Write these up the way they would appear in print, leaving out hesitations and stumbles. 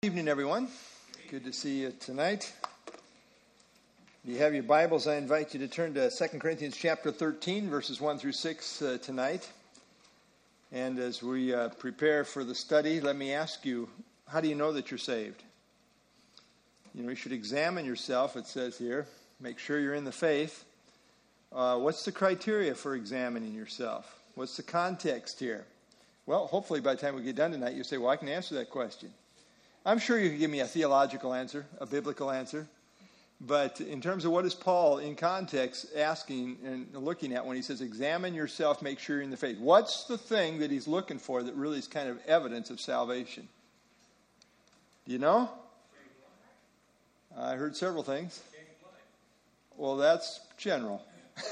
Good evening, everyone. Good to see you tonight. If you have your Bibles, I invite you to turn to 2 Corinthians chapter 13, verses 1 through 6 tonight. And as we prepare for the study, let me ask you, how do you know that you're saved? You should examine yourself, it says here. Make sure you're in the faith. What's the criteria for examining yourself? What's the context here? Well, hopefully by the time we get done tonight, you'll say, well, I can answer that question. I'm sure you can give me a theological answer, a biblical answer. But in terms of what is Paul in context asking and looking at when he says, examine yourself, make sure you're in the faith. What's the thing that he's looking for that really is kind of evidence of salvation? Do you know? I heard several things. Well, that's general.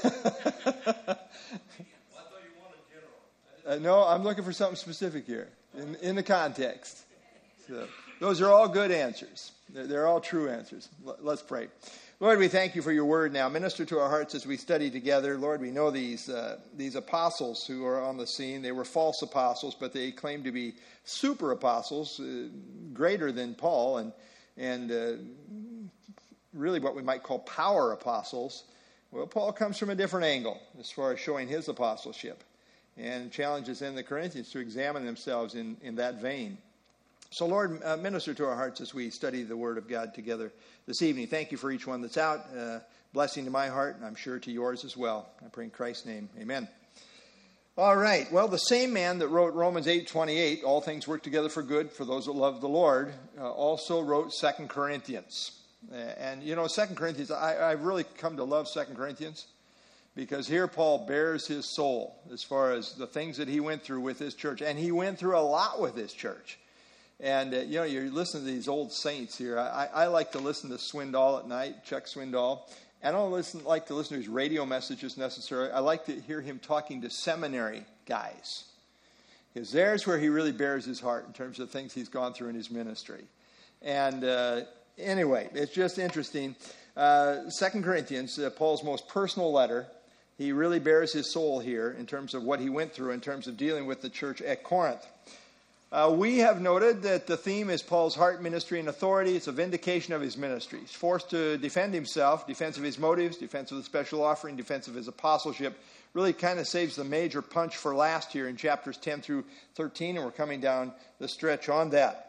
No, I'm looking for something specific here in the context. So, those are all good answers. They're all true answers. Let's pray. Lord, we thank you for your word now. Minister to our hearts as we study together. Lord, we know these apostles who are on the scene. They were false apostles, but they claim to be super apostles, greater than Paul, and really what we might call power apostles. Well, Paul comes from a different angle as far as showing his apostleship, and challenges in the Corinthians to examine themselves in that vein. So, Lord, minister to our hearts as we study the Word of God together this evening. Thank you for each one that's out. Blessing to my heart, and I'm sure to yours as well. I pray in Christ's name. Amen. All right. Well, the same man that wrote Romans 8:28, all things work together for good for those that love the Lord, also wrote 2 Corinthians. And, 2 Corinthians, I've really come to love 2 Corinthians. Because here Paul bears his soul as far as the things that he went through with his church. And he went through a lot with his church. And, you're listening to these old saints here. I like to listen to Swindoll at night, Chuck Swindoll. I don't like to listen to his radio messages necessarily. I like to hear him talking to seminary guys. Because there's where he really bears his heart in terms of things he's gone through in his ministry. And anyway, it's just interesting. 2 Corinthians, Paul's most personal letter. He really bears his soul here in terms of what he went through in terms of dealing with the church at Corinth. We have noted that the theme is Paul's heart, ministry, and authority. It's a vindication of his ministry. He's forced to defend himself, defense of his motives, defense of the special offering, defense of his apostleship. Really kind of saves the major punch for last here in chapters 10 through 13, and we're coming down the stretch on that.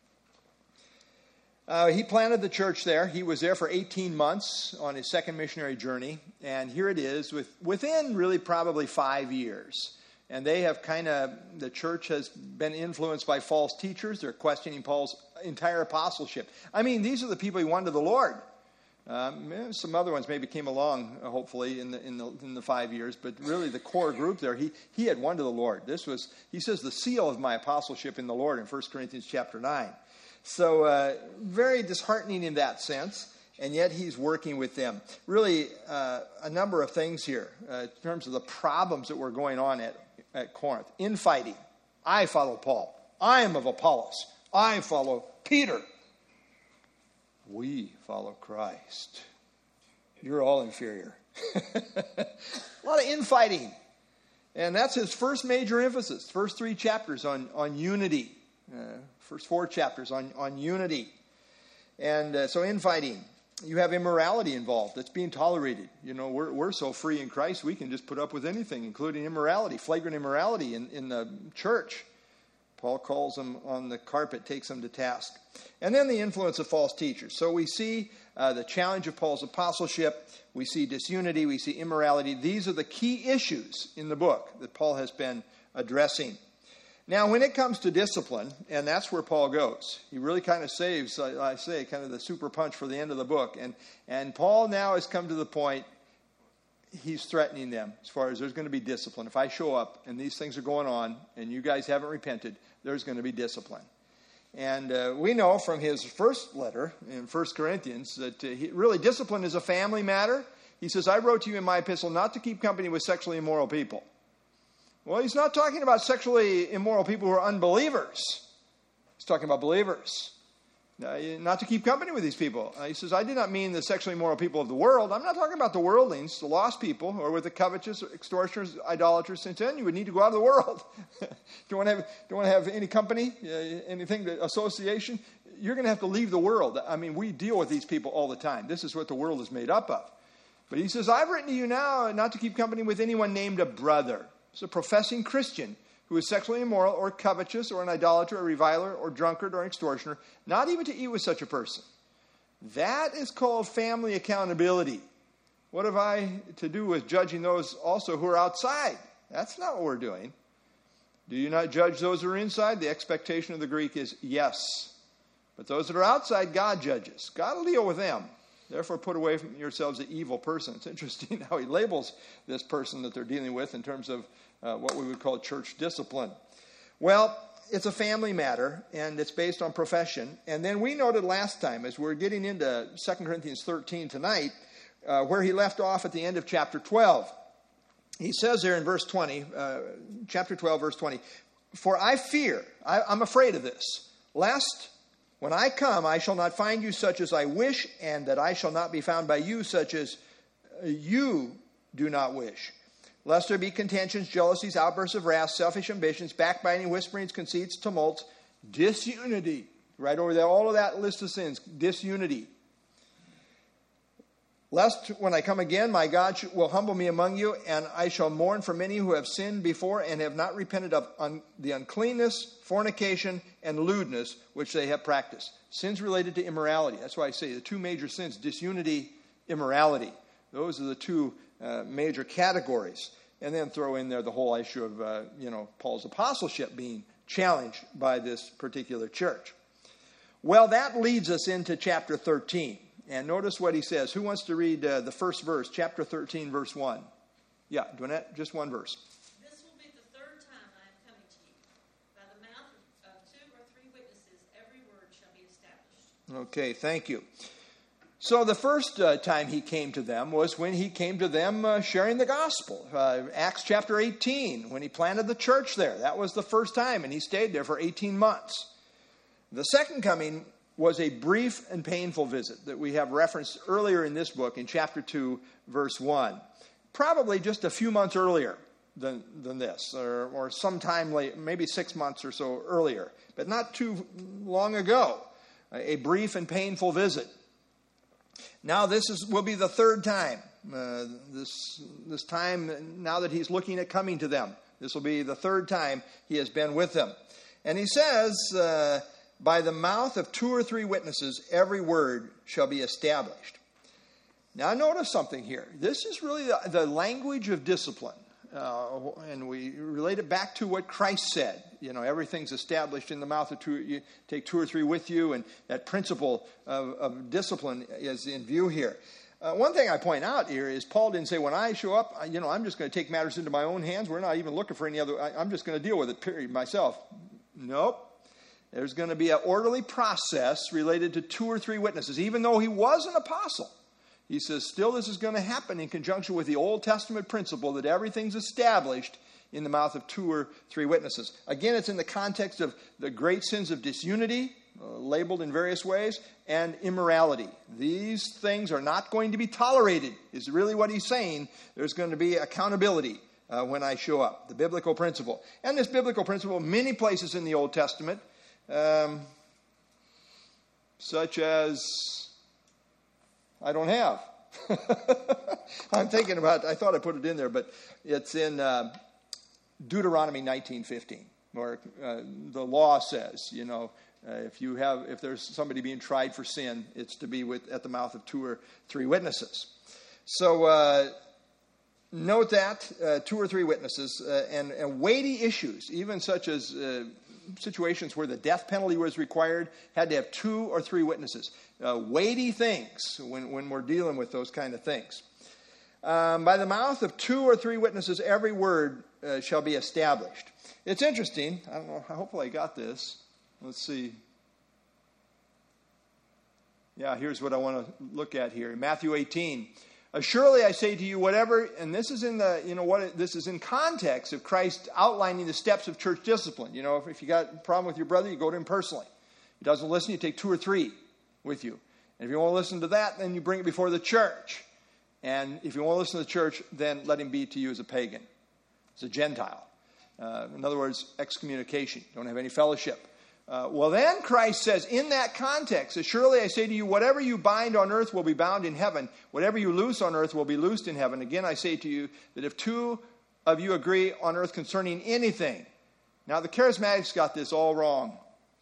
He planted the church there. He was there for 18 months on his second missionary journey. And here it is within really probably 5 years. And they have the church has been influenced by false teachers. They're questioning Paul's entire apostleship. I mean, these are the people he won to the Lord. Some other ones maybe came along, hopefully, in the 5 years. But really the core group there, he had won to the Lord. This was, he says, the seal of my apostleship in the Lord in 1 Corinthians chapter 9. So very disheartening in that sense, and yet he's working with them. Really a number of things here in terms of the problems that were going on at Corinth. Infighting. I follow Paul. I am of Apollos. I follow Peter. We follow Christ. You're all inferior. A lot of infighting. And that's his first major emphasis. First 3 chapters on unity. First 4 chapters on unity. And so infighting. You have immorality involved. That's being tolerated. We're so free in Christ, we can just put up with anything, including immorality, flagrant immorality in the church. Paul calls them on the carpet, takes them to task. And then the influence of false teachers. So we see the challenge of Paul's apostleship. We see disunity. We see immorality. These are the key issues in the book that Paul has been addressing. Now, when it comes to discipline, and that's where Paul goes, he really kind of saves, I say, kind of the super punch for the end of the book. And Paul now has come to the point, he's threatening them as far as there's going to be discipline. If I show up and these things are going on and you guys haven't repented, there's going to be discipline. And we know from his first letter in 1 Corinthians that really discipline is a family matter. He says, I wrote to you in my epistle not to keep company with sexually immoral people. Well, he's not talking about sexually immoral people who are unbelievers. He's talking about believers. Not to keep company with these people. He says, I did not mean the sexually immoral people of the world. I'm not talking about the worldlings, the lost people, who are with the covetous, extortioners, idolaters. Since then, you would need to go out of the world. Don't want to have any company, anything, association. you're going to have to leave the world. I mean, we deal with these people all the time. This is what the world is made up of. But he says, I've written to you now not to keep company with anyone named a brother. It's a professing Christian who is sexually immoral or covetous or an idolater, a reviler or drunkard or an extortioner, not even to eat with such a person. That is called family accountability. What have I to do with judging those also who are outside? That's not what we're doing. Do you not judge those who are inside? The expectation of the Greek is yes. But those that are outside, God judges. God will deal with them. Therefore, put away from yourselves the evil person. It's interesting how he labels this person that they're dealing with in terms of what we would call church discipline. Well, it's a family matter, and it's based on profession. And then we noted last time, as we're getting into 2 Corinthians 13 tonight, where he left off at the end of chapter 12. He says there in verse 20, chapter 12, verse 20, for I fear, I'm afraid of this, lest when I come, I shall not find you such as I wish, and that I shall not be found by you such as you do not wish. Lest there be contentions, jealousies, outbursts of wrath, selfish ambitions, backbiting, whisperings, conceits, tumults, disunity. Right over there, all of that list of sins, disunity. Lest when I come again, my God will humble me among you, and I shall mourn for many who have sinned before and have not repented of the uncleanness, fornication, and lewdness which they have practiced. Sins related to immorality. That's why I say the two major sins, disunity, immorality. Those are the two major categories. And then throw in there the whole issue of, Paul's apostleship being challenged by this particular church. Well, that leads us into chapter 13. And notice what he says. Who wants to read the first verse, chapter 13, verse 1? Yeah, Dwynette, just one verse. This will be the third time I am coming to you. By the mouth of two or three witnesses, every word shall be established. Okay, thank you. So the first time he came to them was when he came to them sharing the gospel. Acts chapter 18, when he planted the church there. That was the first time, and he stayed there for 18 months. The second coming was a brief and painful visit that we have referenced earlier in this book in chapter 2, verse 1. Probably just a few months earlier than this, or sometime late, maybe 6 months or so earlier, but not too long ago. A brief and painful visit. Now this will be the third time. This time, now that he's looking at coming to them, this will be the third time he has been with them. And he says, by the mouth of two or three witnesses, every word shall be established. Now notice something here. This is really the language of discipline. And we relate it back to what Christ said. Everything's established in the mouth of two. You take two or three with you, and that principle of discipline is in view here. One thing I point out here is Paul didn't say, when I show up, I'm just going to take matters into my own hands. We're not even looking for any other. I'm just going to deal with it, period, myself. Nope. There's going to be an orderly process related to two or three witnesses. Even though he was an apostle, he says, still this is going to happen in conjunction with the Old Testament principle that everything's established in the mouth of two or three witnesses. Again, it's in the context of the great sins of disunity, labeled in various ways, and immorality. These things are not going to be tolerated, is really what he's saying. There's going to be accountability when I show up, the biblical principle. And this biblical principle, many places in the Old Testament, such as I don't have. I'm thinking about, I thought I put it in there, but it's in Deuteronomy 19:15, where the law says, if there's somebody being tried for sin, it's to be at the mouth of two or three witnesses. So note that, two or three witnesses, and weighty issues, even such as situations where the death penalty was required, had to have two or three witnesses. Weighty things when we're dealing with those kind of things. By the mouth of two or three witnesses, every word shall be established. It's interesting. I don't know. Hopefully I got this. Let's see. Yeah, here's what I want to look at here. Matthew 18. Surely I say to you, whatever, and this is in this is in context of Christ outlining the steps of church discipline. If you got a problem with your brother, you go to him personally. He doesn't listen, you take two or three with you. And if you want to listen to that, then you bring it before the church. And if you want to listen to the church, then let him be to you as a pagan, as a Gentile. In other words, excommunication. Don't have any fellowship Well, then Christ says, in that context, surely I say to you, whatever you bind on earth will be bound in heaven. Whatever you loose on earth will be loosed in heaven. Again, I say to you that if two of you agree on earth concerning anything. Now, the charismatics got this all wrong.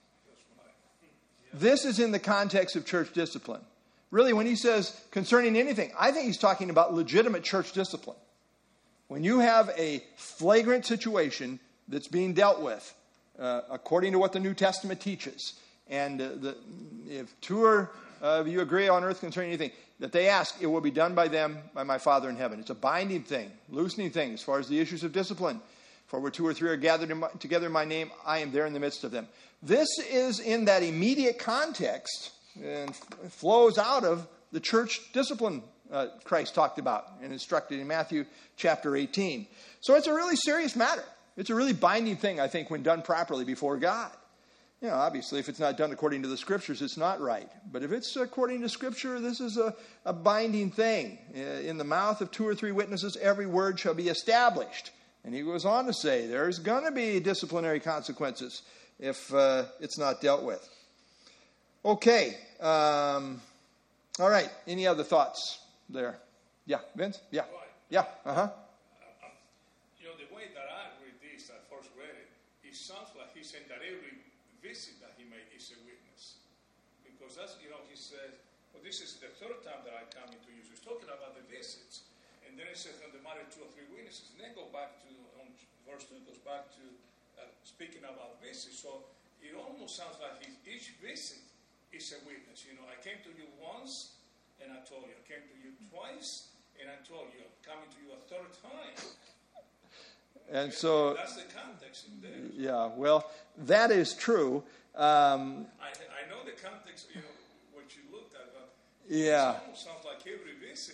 This is in the context of church discipline. Really, when he says concerning anything, I think he's talking about legitimate church discipline. When you have a flagrant situation that's being dealt with, according to what the New Testament teaches, and if two of you agree on earth concerning anything, that they ask, it will be done by them, by my Father in heaven. It's a binding thing, loosening thing as far as the issues of discipline. For where two or three are gathered together in my name, I am there in the midst of them. This is in that immediate context and flows out of the church discipline Christ talked about and instructed in Matthew chapter 18. So it's a really serious matter. It's a really binding thing, I think, when done properly before God. You know, obviously, if it's not done according to the Scriptures, it's not right. But if it's according to Scripture, this is a binding thing. In the mouth of two or three witnesses, every word shall be established. And he goes on to say, there's going to be disciplinary consequences if it's not dealt with. Okay. All right. Any other thoughts there? Yeah, Vince? Yeah. Yeah. Uh-huh. The way that I read this, I first read it, it sounds like he's saying that every visit that he made is a witness. Because that's, he says, well, this is the third time that I come into you. So he's talking about the visits. And then it says, on the matter of two or three witnesses. And then go back to, verse 2 goes back to speaking about visits. So it almost sounds like each visit is a witness. I came to you once, and I told you. I came to you twice, and I told you. I'm coming to you a third time. And so that's the context in there. Yeah, well, that is true. I know the context, what you looked at, but yeah, it almost sounds like every visit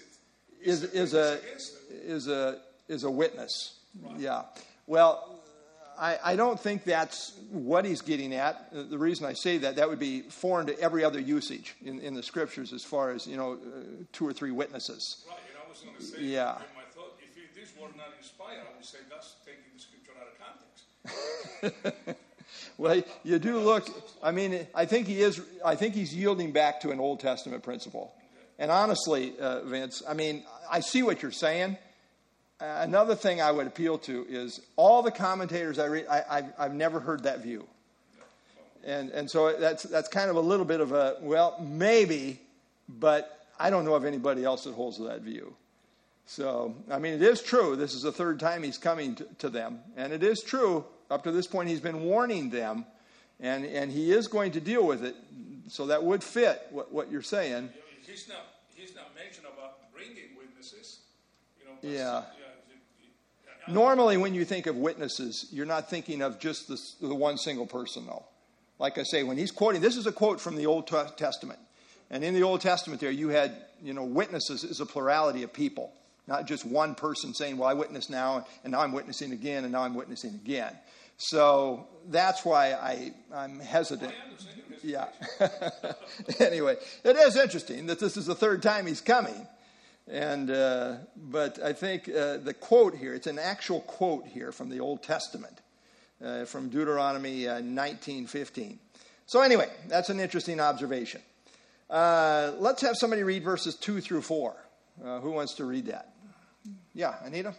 is a witness. Right. Yeah. Well, I don't think that's what he's getting at. The reason I say that would be foreign to every other usage in the Scriptures as far as, two or three witnesses. Right, and I was going to say, yeah. in my thought, if this were not inspired, I would say that's taking the Scripture out of context. Well, you do look, I think he's yielding back to an Old Testament principle. Okay. And honestly, Vince, I see what you're saying. Another thing I would appeal to is all the commentators I read, I've never heard that view. And so that's kind of a little bit of a, well, maybe, but I don't know of anybody else that holds that view. So, it is true. This is the third time he's coming to them. And it is true, up to this point, he's been warning them. And he is going to deal with it. So that would fit what you're saying. He's not mentioning about bringing witnesses. Yeah. Normally, when you think of witnesses, you're not thinking of just the one single person, though. Like I say, when he's quoting, this is a quote from the Old Testament. And in the Old Testament there, you had, witnesses is a plurality of people. Not just one person saying, well, I witnessed now, and now I'm witnessing again, and now I'm witnessing again. So that's why I'm hesitant. Yeah. Anyway, it is interesting that this is the third time he's coming. And but I think the quote here, it's an actual quote here from the Old Testament, from Deuteronomy 19:15. So anyway, that's an interesting observation. Let's have somebody read verses 2 through 4. Who wants to read that? Yeah, Anita?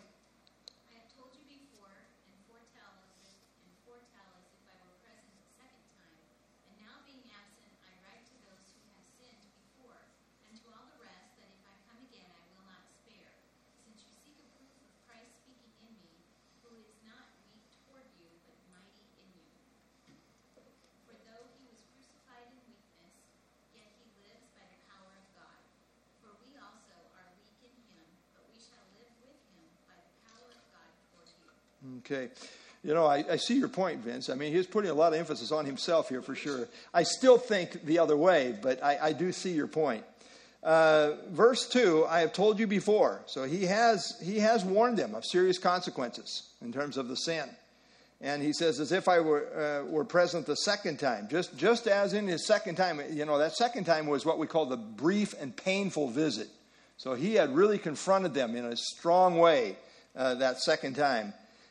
Okay. I see your point, Vince. He's putting a lot of emphasis on himself here for sure. I still think the other way, but I do see your point. Verse 2, I have told you before. So he has warned them of serious consequences in terms of the sin. And he says, as if I were present the second time. Just as in his second time, that second time was what we call the brief and painful visit. So he had really confronted them in a strong way that second time.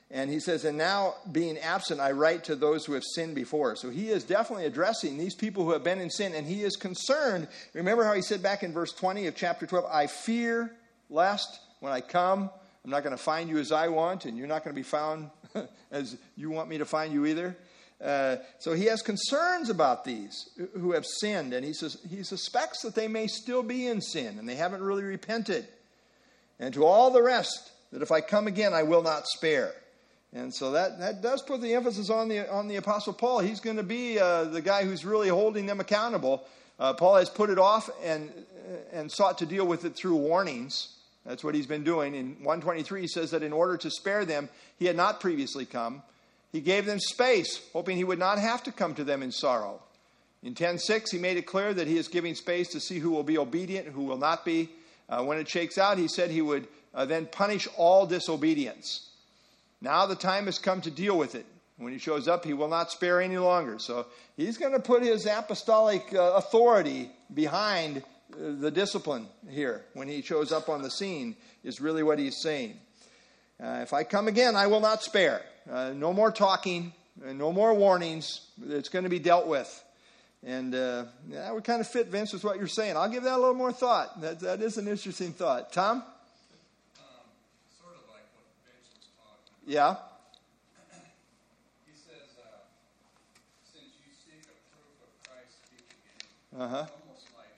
And he says, and now being absent, I write to those who have sinned before. So he is definitely addressing these people who have been in sin, and he is concerned. Remember how he said back in verse 20 of chapter 12, I fear lest when I come, I'm not going to find you as I want, and you're not going to be found as you want me to find you either. So he has concerns about these who have sinned, and he suspects that they may still be in sin, and they haven't really repented. And to all the rest, that if I come again, I will not spare. And so that does put the emphasis on the Apostle Paul. He's going to be the guy who's really holding them accountable. Paul has put it off and sought to deal with it through warnings. That's what he's been doing. In 123, he says that in order to spare them, he had not previously come. He gave them space, hoping he would not have to come to them in sorrow. In 10:6, he made it clear that he is giving space to see who will be obedient and who will not be. When it shakes out, he said he would then punish all disobedience. Now the time has come to deal with it. When he shows up, he will not spare any longer. So he's going to put his apostolic authority behind the discipline here. When he shows up on the scene is really what he's saying. If I come again, I will not spare. No more talking, no more warnings. It's going to be dealt with. And that would kind of fit, Vince, with what you're saying. I'll give that a little more thought. That is an interesting thought. Tom? Sort of like what Vince was talking about. Yeah. He says, since you seek a proof of Christ speaking in you, it's almost like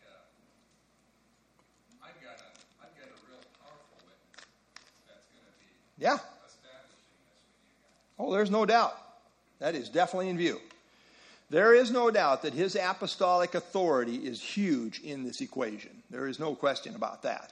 I've got a real powerful witness that's going to be establishing this with you guys. Oh, there's no doubt. That is definitely in view. There is no doubt that his apostolic authority is huge in this equation. There is no question about that.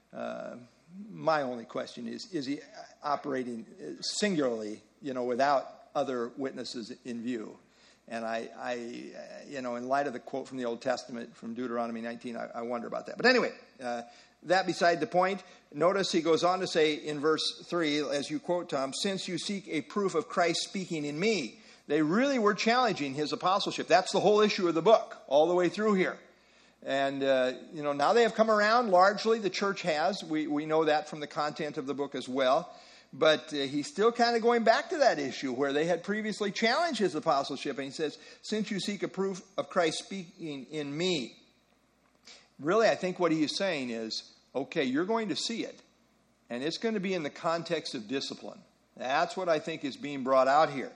My only question is he operating singularly, without other witnesses in view? And I in light of the quote from the Old Testament from Deuteronomy 19, I wonder about that. But anyway, that beside the point. Notice he goes on to say in verse 3, as you quote, Tom, since you seek a proof of Christ speaking in me. They really were challenging his apostleship. That's the whole issue of the book, all the way through here. And, now they have come around largely. The church has. We know that from the content of the book as well. But he's still kind of going back to that issue where they had previously challenged his apostleship. And he says, since you seek a proof of Christ speaking in me. Really, I think what he is saying is, okay, you're going to see it. And it's going to be in the context of discipline. That's what I think is being brought out here.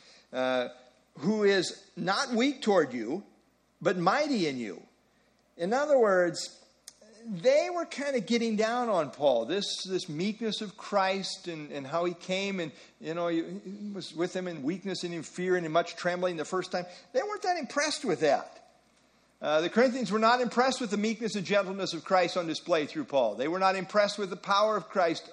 Who is not weak toward you, but mighty in you. In other words, they were kind of getting down on Paul. This meekness of Christ and how he came and, he was with them in weakness and in fear and in much trembling the first time. They weren't that impressed with that. The Corinthians were not impressed with the meekness and gentleness of Christ on display through Paul. They were not impressed with the power of Christ.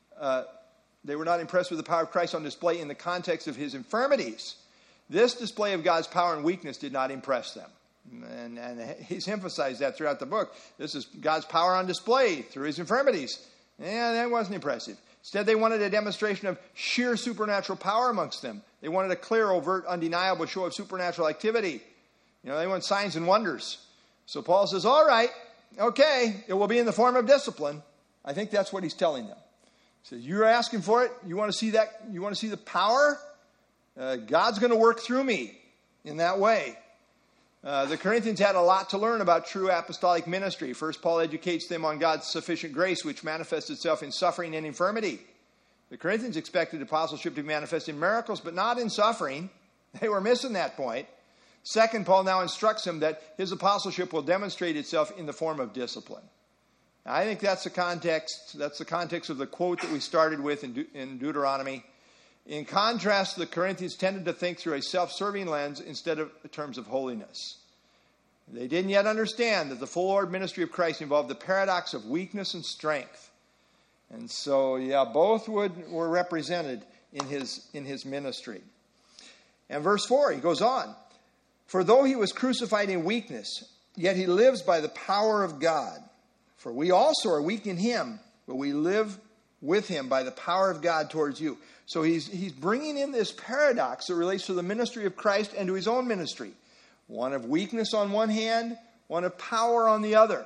They were not impressed with the power of Christ on display in the context of his infirmities. This display of God's power and weakness did not impress them. And he's emphasized that throughout the book. This is God's power on display through his infirmities. And that wasn't impressive. Instead, they wanted a demonstration of sheer supernatural power amongst them. They wanted a clear, overt, undeniable show of supernatural activity. They want signs and wonders. So Paul says, all right, okay, it will be in the form of discipline. I think that's what he's telling them. He says, you're asking for it. You want to see that? You want to see the power? God's going to work through me in that way. The Corinthians had a lot to learn about true apostolic ministry. First, Paul educates them on God's sufficient grace, which manifests itself in suffering and infirmity. The Corinthians expected apostleship to manifest in miracles, but not in suffering. They were missing that point. Second, Paul now instructs them that his apostleship will demonstrate itself in the form of discipline. Now, I think that's the context. That's the context of the quote that we started with in Deuteronomy. In contrast, the Corinthians tended to think through a self-serving lens instead of in terms of holiness. They didn't yet understand that the full Lord ministry of Christ involved the paradox of weakness and strength. And so, both were represented in his ministry. And verse 4, he goes on. For though he was crucified in weakness, yet he lives by the power of God. For we also are weak in him, but we live with him by the power of God towards you. So he's bringing in this paradox that relates to the ministry of Christ and to his own ministry. One of weakness on one hand, one of power on the other.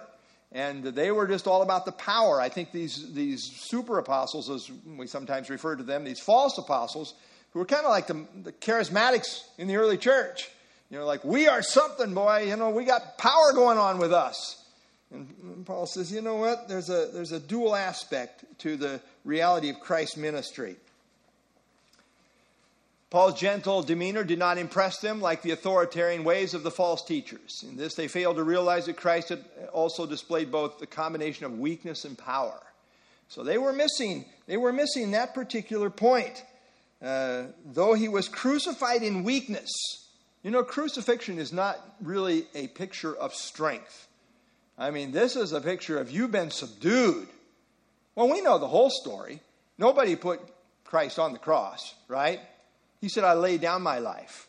And they were just all about the power. I think these super apostles, as we sometimes refer to them, these false apostles, who were kind of like the charismatics in the early church. Like, we are something, boy. We got power going on with us. And Paul says, you know what? There's a dual aspect to the reality of Christ's ministry. Paul's gentle demeanor did not impress them like the authoritarian ways of the false teachers. In this, they failed to realize that Christ had also displayed both the combination of weakness and power. So they were missing that particular point. Though he was crucified in weakness. Crucifixion is not really a picture of strength. I mean, this is a picture of you've been subdued. Well, we know the whole story. Nobody put Christ on the cross, right? He said, I lay down my life.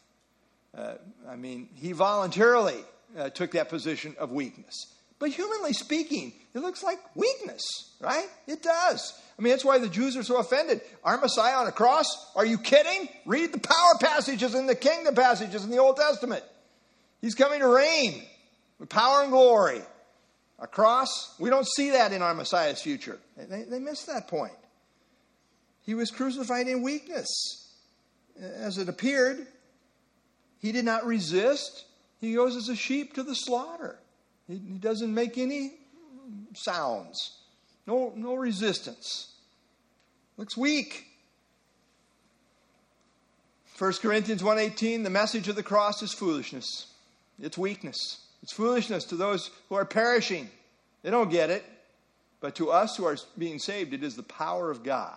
He voluntarily took that position of weakness. But humanly speaking, it looks like weakness, right? It does. That's why the Jews are so offended. Our Messiah on a cross? Are you kidding? Read the power passages and the kingdom passages in the Old Testament. He's coming to reign with power and glory. A cross? We don't see that in our Messiah's future. They missed that point. He was crucified in weakness. As it appeared, he did not resist. He goes as a sheep to the slaughter. He doesn't make any sounds. No resistance. Looks weak. 1 Corinthians 1:18, the message of the cross is foolishness. It's weakness. It's foolishness to those who are perishing. They don't get it. But to us who are being saved, it is the power of God.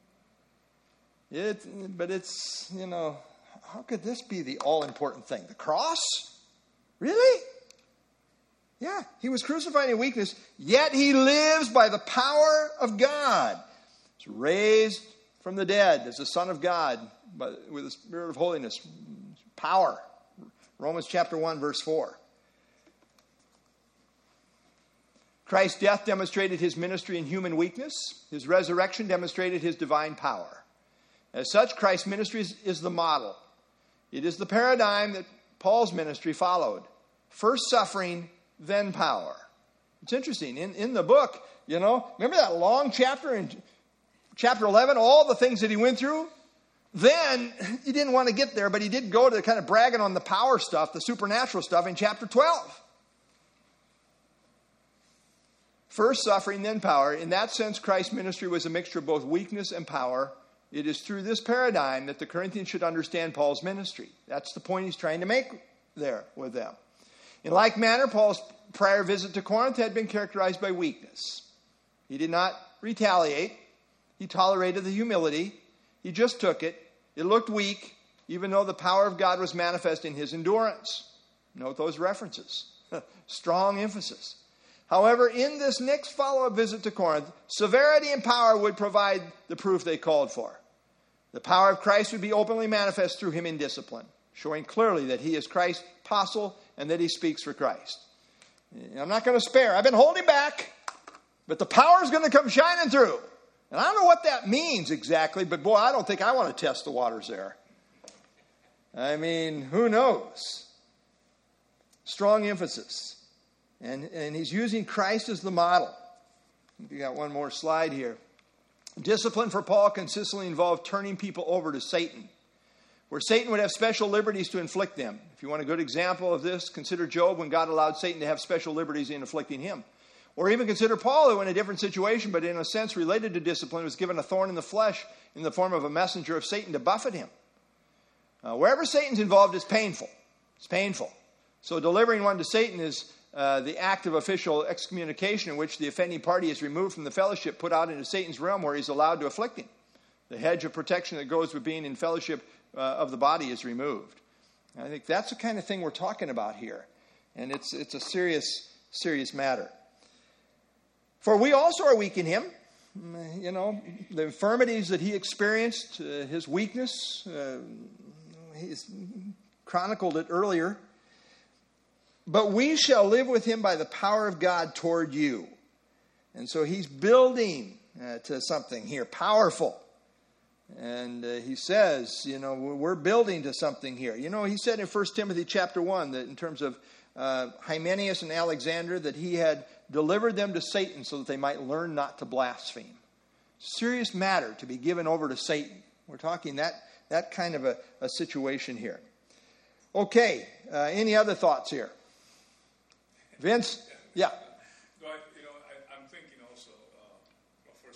But it's, how could this be the all-important thing? The cross? Really? Yeah, he was crucified in weakness, yet he lives by the power of God. He's raised from the dead as the Son of God with the Spirit of holiness. Power. Romans chapter 1, verse 4. Christ's death demonstrated his ministry in human weakness. His resurrection demonstrated his divine power. As such, Christ's ministry is the model. It is the paradigm that Paul's ministry followed. First suffering, then power. It's interesting. In the book, remember that long chapter in chapter 11, all the things that he went through? Then, he didn't want to get there, but he did go to kind of bragging on the power stuff, the supernatural stuff in chapter 12. First suffering, then power. In that sense, Christ's ministry was a mixture of both weakness and power. It is through this paradigm that the Corinthians should understand Paul's ministry. That's the point he's trying to make there with them. In like manner, Paul's prior visit to Corinth had been characterized by weakness. He did not retaliate. He tolerated the humility. He just took it. It looked weak, even though the power of God was manifest in his endurance. Note those references. Strong emphasis. However, in this next follow-up visit to Corinth, severity and power would provide the proof they called for. The power of Christ would be openly manifest through him in discipline, showing clearly that he is Christ's apostle and that he speaks for Christ. I'm not going to spare. I've been holding back, but the power is going to come shining through. And I don't know what that means exactly, but boy, I don't think I want to test the waters there. Who knows? Strong emphasis. And he's using Christ as the model. We got one more slide here. Discipline for Paul consistently involved turning people over to Satan, where Satan would have special liberties to inflict them. If you want a good example of this, consider Job when God allowed Satan to have special liberties in afflicting him. Or even consider Paul, who in a different situation, but in a sense related to discipline, was given a thorn in the flesh in the form of a messenger of Satan to buffet him. Wherever Satan's involved, it's painful. It's painful. So delivering one to Satan is the act of official excommunication in which the offending party is removed from the fellowship, put out into Satan's realm where he's allowed to afflict him. The hedge of protection that goes with being in fellowship of the body is removed. And I think that's the kind of thing we're talking about here. And it's a serious, serious matter. For we also are weak in him. The infirmities that he experienced, his weakness, he's chronicled it earlier. But we shall live with him by the power of God toward you. And so he's building to something here, powerful. And he says, we're building to something here. He said in 1 Timothy chapter 1 that in terms of Hymenaeus and Alexander that he had delivered them to Satan so that they might learn not to blaspheme. Serious matter to be given over to Satan. We're talking that kind of a situation here. Okay, any other thoughts here? Vince? Yeah. No, I'm thinking also of 1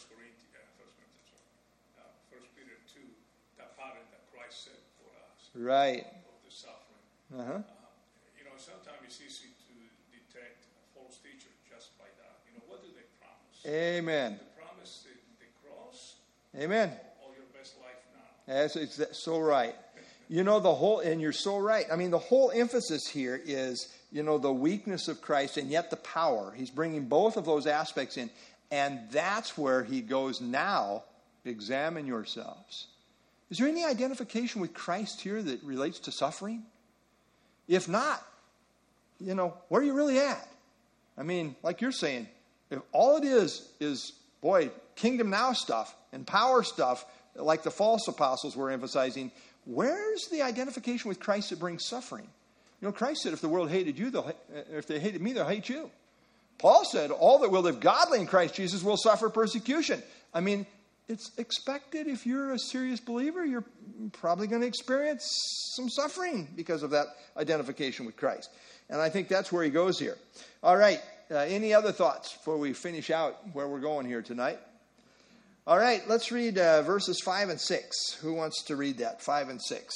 Peter 2, that pattern that Christ set for us. Right. Of the suffering. Uh-huh. Sometimes it's easy to detect a false teacher just by that. What do they promise? Amen. They promise the cross. Amen. Or your best life now. That's so right. And you're so right. I mean, the whole emphasis here is, the weakness of Christ and yet the power. He's bringing both of those aspects in. And that's where he goes now, examine yourselves. Is there any identification with Christ here that relates to suffering? If not, where are you really at? I mean, like you're saying, if all it is, boy, kingdom now stuff and power stuff, like the false apostles were emphasizing, where's the identification with Christ that brings suffering? Christ said, if the world hated you, if they hated me, they'll hate you. Paul said, all that will live godly in Christ Jesus will suffer persecution. I mean, it's expected if you're a serious believer, you're probably going to experience some suffering because of that identification with Christ. And I think that's where he goes here. All right, any other thoughts before we finish out where we're going here tonight? All right, let's read verses 5 and 6. Who wants to read that, 5 and 6?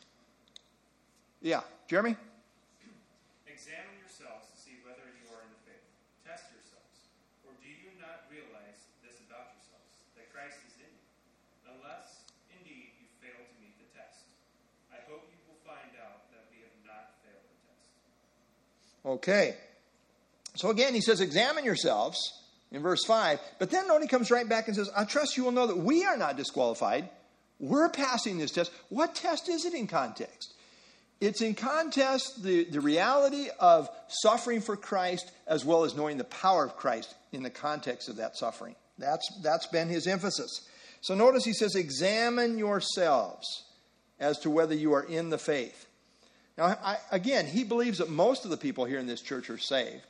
Yeah, Jeremy? Examine yourselves to see whether you are in the faith. Test yourselves. Or do you not realize this about yourselves, that Christ is in you? Unless, indeed, you fail to meet the test. I hope you will find out that we have not failed the test. Okay. So again, he says, examine yourselves in verse 5. But then note he comes right back and says, I trust you will know that we are not disqualified. We're passing this test. What test is it in context? It's in context the reality of suffering for Christ as well as knowing the power of Christ in the context of that suffering. That's been his emphasis. So notice he says, examine yourselves as to whether you are in the faith. Now, again, he believes that most of the people here in this church are saved.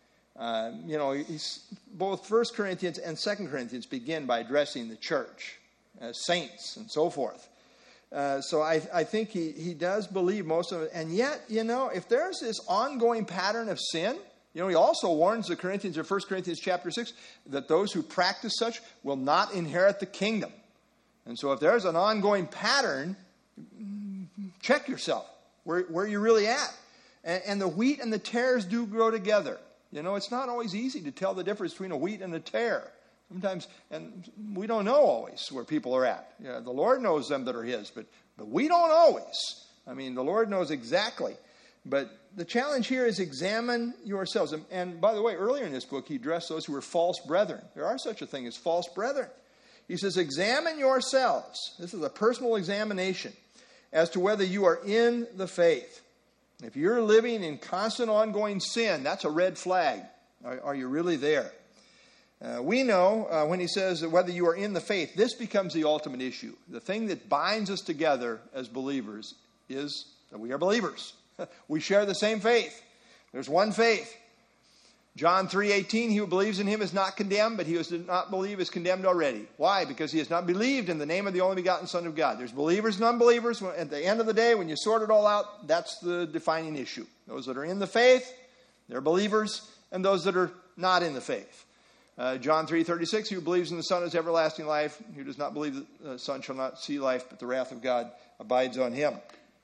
Both 1 Corinthians and 2 Corinthians begin by addressing the church as saints and so forth. So I think he does believe most of it. And yet, if there's this ongoing pattern of sin, he also warns the Corinthians in 1 Corinthians chapter 6 that those who practice such will not inherit the kingdom. And so if there's an ongoing pattern, check yourself where you're really at. And the wheat and the tares do grow together. It's not always easy to tell the difference between a wheat and a tare. Sometimes, and we don't know always where people are at. The Lord knows them that are his, but we don't always. I mean, the Lord knows exactly. But the challenge here is examine yourselves. And by the way, earlier in this book, he addressed those who were false brethren. There are such a thing as false brethren. He says, examine yourselves. This is a personal examination as to whether you are in the faith. If you're living in constant ongoing sin, that's a red flag. Are you really there? We know when he says that whether you are in the faith, this becomes the ultimate issue. The thing that binds us together as believers is that we are believers. We share the same faith. There's one faith. John 3:18, he who believes in him is not condemned, but he who does not believe is condemned already. Why? Because he has not believed in the name of the only begotten Son of God. There's believers and unbelievers. At the end of the day, when you sort it all out, that's the defining issue. Those that are in the faith, they're believers, and those that are not in the faith. John 3:36, he who believes in the Son has everlasting life. He who does not believe the Son shall not see life, but the wrath of God abides on him.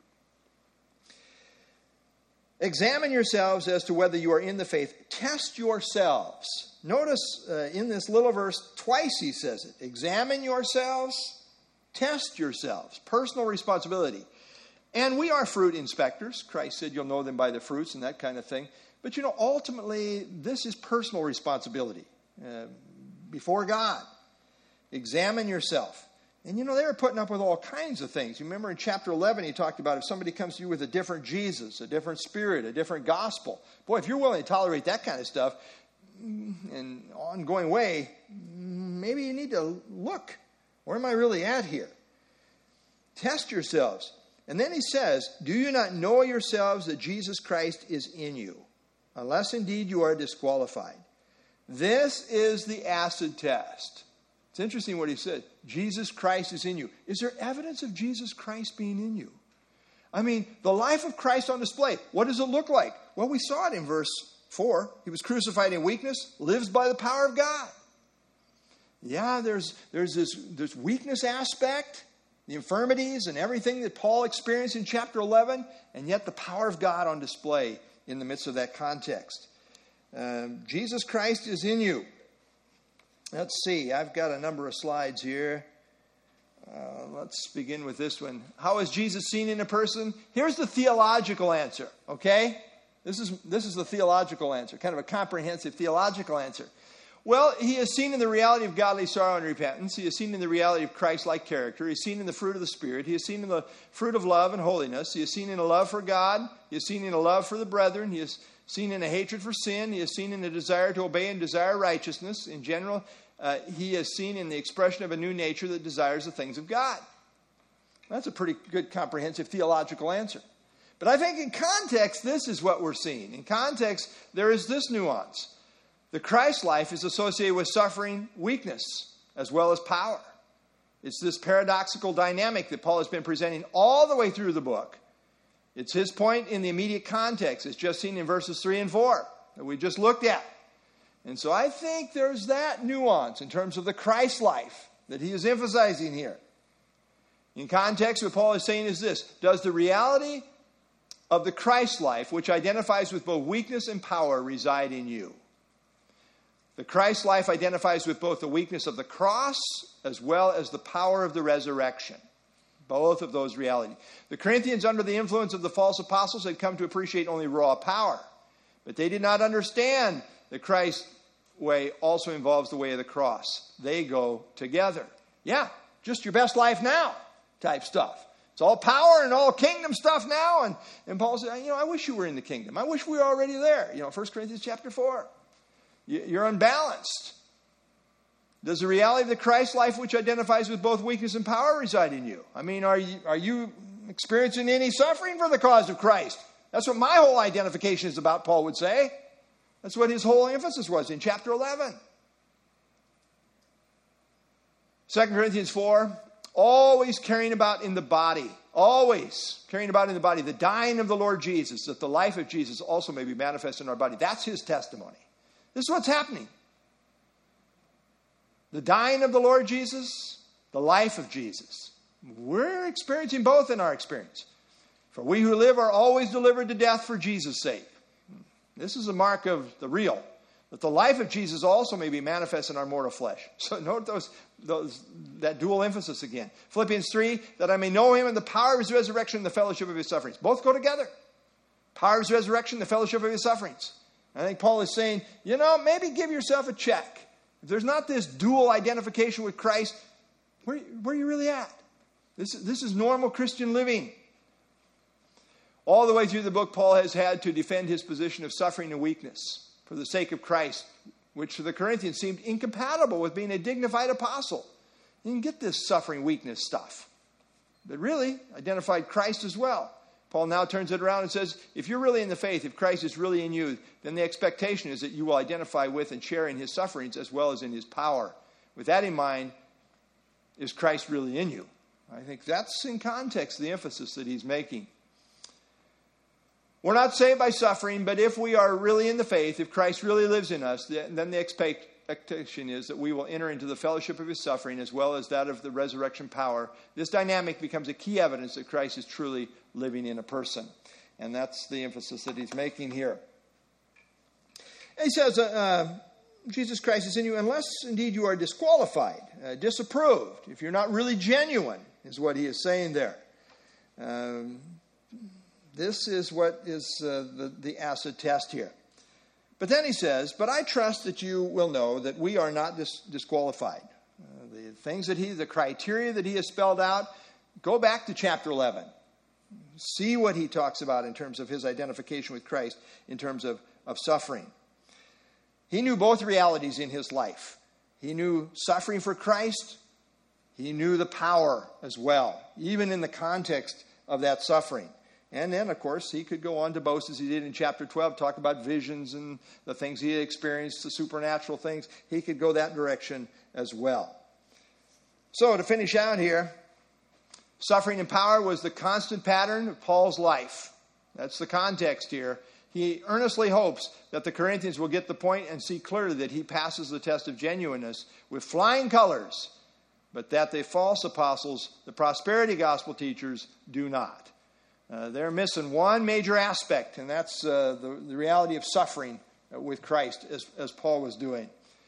Examine yourselves as to whether you are in the faith. Test yourselves. Notice in this little verse, twice he says it. Examine yourselves, test yourselves. Personal responsibility. And we are fruit inspectors. Christ said you'll know them by the fruits and that kind of thing. But ultimately, this is personal responsibility before God. Examine yourself. And they were putting up with all kinds of things. You remember in chapter 11, he talked about if somebody comes to you with a different Jesus, a different spirit, a different gospel. Boy, if you're willing to tolerate that kind of stuff in an ongoing way, maybe you need to look. Where am I really at here? Test yourselves. And then he says, do you not know yourselves that Jesus Christ is in you, unless indeed you are disqualified? This is the acid test. It's interesting what he said. Jesus Christ is in you. Is there evidence of Jesus Christ being in you? I mean, the life of Christ on display. What does it look like? Well, we saw it in verse 4. He was crucified in weakness, lives by the power of God. Yeah, there's this weakness aspect, the infirmities and everything that Paul experienced in chapter 11, and yet the power of God on display in the midst of that context. Jesus Christ is in you. Let's see. I've got a number of slides here. Let's begin with this one. How is Jesus seen in a person? Here's the theological answer, okay? This is the theological answer, kind of a comprehensive theological answer. Well, he is seen in the reality of godly sorrow and repentance. He is seen in the reality of Christ-like character. He is seen in the fruit of the Spirit. He is seen in the fruit of love and holiness. He is seen in a love for God. He is seen in a love for the brethren. He is seen in a hatred for sin. He is seen in a desire to obey and desire righteousness. In general, he is seen in the expression of a new nature that desires the things of God. That's a pretty good comprehensive theological answer. But I think in context, this is what we're seeing. In context, there is this nuance. The Christ life is associated with suffering, weakness, as well as power. It's this paradoxical dynamic that Paul has been presenting all the way through the book. It's his point in the immediate context. It's just seen in verses 3 and 4 that we just looked at. And so I think there's that nuance in terms of the Christ life that he is emphasizing here. In context, what Paul is saying is this: does the reality of the Christ life, which identifies with both weakness and power, reside in you? The Christ life identifies with both the weakness of the cross as well as the power of the resurrection. Both of those realities. The Corinthians, under the influence of the false apostles, had come to appreciate only raw power. But they did not understand the Christ way also involves the way of the cross. They go together. Yeah, just your best life now type stuff. It's all power and all kingdom stuff now. And Paul said, I wish you were in the kingdom. I wish we were already there. 1 Corinthians chapter 4. You're unbalanced. Does the reality of the Christ life, which identifies with both weakness and power, reside in you? I mean, are you experiencing any suffering for the cause of Christ? That's what my whole identification is about, Paul would say. That's what his whole emphasis was in chapter 11. 2 Corinthians 4, always carrying about in the body, the dying of the Lord Jesus, that the life of Jesus also may be manifest in our body. That's his testimony. This is what's happening. The dying of the Lord Jesus, the life of Jesus. We're experiencing both in our experience. For we who live are always delivered to death for Jesus' sake. This is a mark of the real, that the life of Jesus also may be manifest in our mortal flesh. So note that dual emphasis again. Philippians 3, that I may know him and the power of his resurrection and the fellowship of his sufferings. Both go together. Power of his resurrection, the fellowship of his sufferings. I think Paul is saying, maybe give yourself a check. If there's not this dual identification with Christ, where are you really at? This is normal Christian living. All the way through the book, Paul has had to defend his position of suffering and weakness for the sake of Christ, which to the Corinthians seemed incompatible with being a dignified apostle. You can get this suffering, weakness stuff, but really identified Christ as well. Paul now turns it around and says, if you're really in the faith, if Christ is really in you, then the expectation is that you will identify with and share in his sufferings as well as in his power. With that in mind, is Christ really in you? I think that's in context the emphasis that he's making. We're not saved by suffering, but if we are really in the faith, if Christ really lives in us, then the expectation is that we will enter into the fellowship of his suffering as well as that of the resurrection power. This dynamic becomes a key evidence that Christ is truly living in a person. And that's the emphasis that he's making here. He says, Jesus Christ is in you unless indeed you are disqualified, disapproved, if you're not really genuine, is what he is saying there. This is what is the acid test here. But then he says, but I trust that you will know that we are not disqualified. The things the criteria that he has spelled out, go back to chapter 11. See what he talks about in terms of his identification with Christ, in terms of suffering. He knew both realities in his life. He knew suffering for Christ. He knew the power as well, even in the context of that suffering. And then, of course, he could go on to boast, as he did in chapter 12, talk about visions and the things he had experienced, the supernatural things. He could go that direction as well. So, to finish out here, suffering and power was the constant pattern of Paul's life. That's the context here. He earnestly hopes that the Corinthians will get the point and see clearly that he passes the test of genuineness with flying colors, but that the false apostles, the prosperity gospel teachers, do not. They're missing one major aspect, and that's the reality of suffering with Christ, as Paul was doing.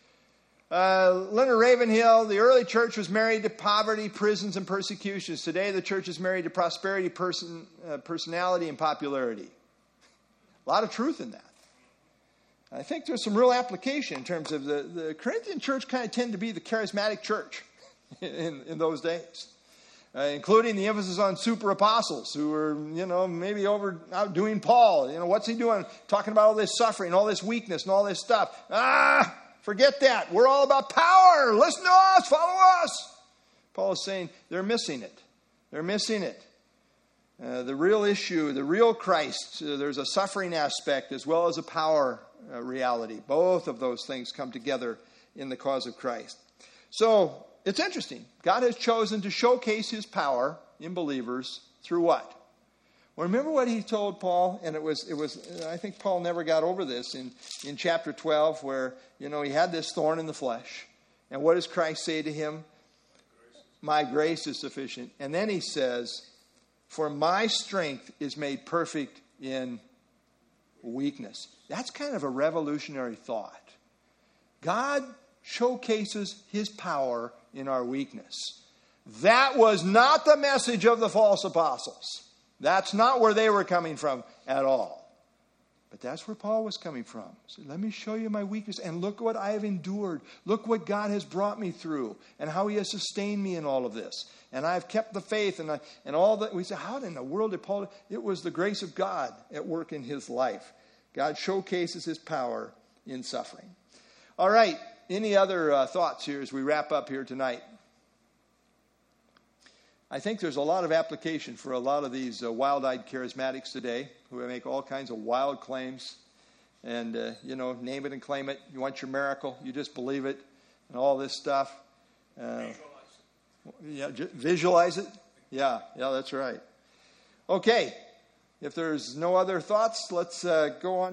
Leonard Ravenhill, the early church was married to poverty, prisons, and persecutions. Today, the church is married to prosperity, personality, and popularity. A lot of truth in that. I think there's some real application in terms of the Corinthian church kind of tended to be the charismatic church in those days. Including the emphasis on super apostles who were, maybe outdoing Paul. What's he doing? Talking about all this suffering, all this weakness, and all this stuff. Forget that. We're all about power. Listen to us. Follow us. Paul is saying they're missing it. They're missing it. The real issue, the real Christ, there's a suffering aspect as well as a power reality. Both of those things come together in the cause of Christ. So, it's interesting. God has chosen to showcase his power in believers through what? Well, remember what he told Paul? And it was. I think Paul never got over this in chapter 12 where, he had this thorn in the flesh. And what does Christ say to him? My grace is sufficient. And then he says, for my strength is made perfect in weakness. That's kind of a revolutionary thought. God showcases his power in our weakness. That was not the message of the false apostles. That's not where they were coming from at all. But that's where Paul was coming from. So let me show you my weakness, and look what I have endured. Look what God has brought me through, and how he has sustained me in all of this. And I've kept the faith, and all that. We say, how in the world did Paul? It was the grace of God at work in his life. God showcases his power in suffering. All right. Any other thoughts here as we wrap up here tonight? I think there's a lot of application for a lot of these wild-eyed charismatics today who make all kinds of wild claims and, name it and claim it. You want your miracle, you just believe it, and all this stuff. Visualize it. Yeah, that's right. Okay, if there's no other thoughts, let's go on.